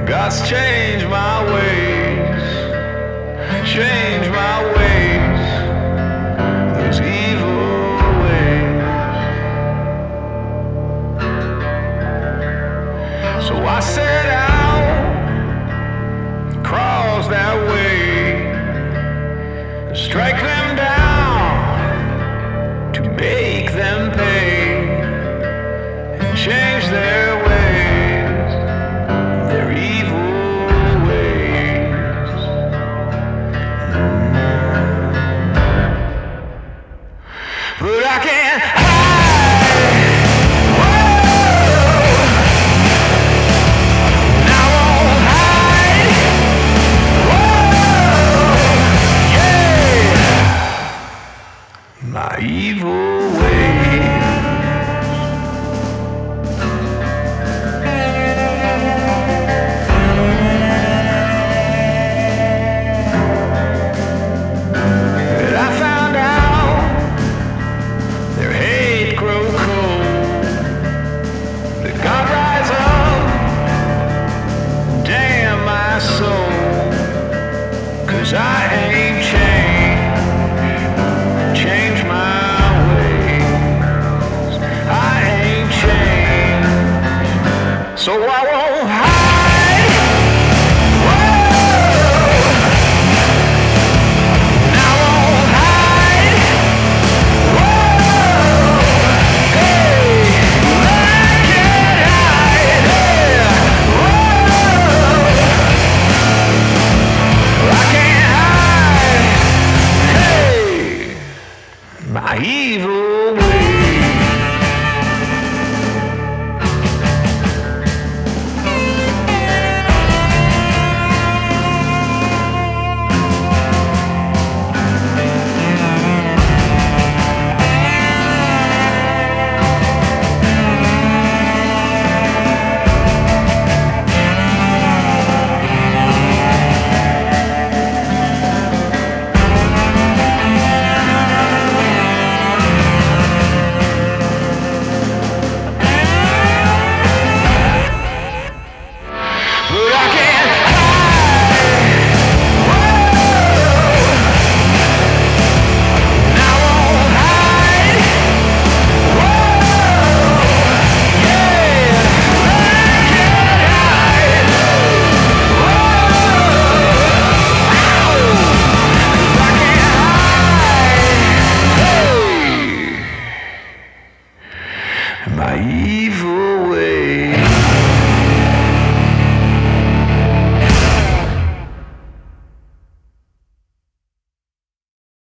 God's changed my ways, changed my ways, those evil ways. So I set out, cross that way, strike them down, to make them pay, and change their ways, their evil ways. But I can't hide. Whoa. And I won't hide. Whoa. Yeah. My evil ways. But I found out their hate grow cold. That God rise up, damn my soul. 'Cause I ain't changed my ways. I ain't changed, so I won't hide. Whoa. And I won't hide. Whoa. Hey, I can't hide. Yeah. Whoa. I can't hide. Hey, my evil ways.